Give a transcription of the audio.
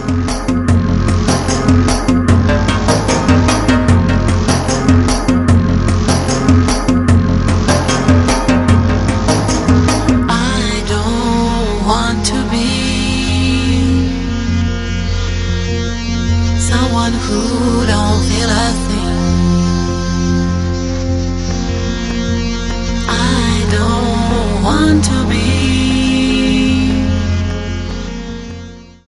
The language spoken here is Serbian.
Someone who don't feel a thing. I don't want to be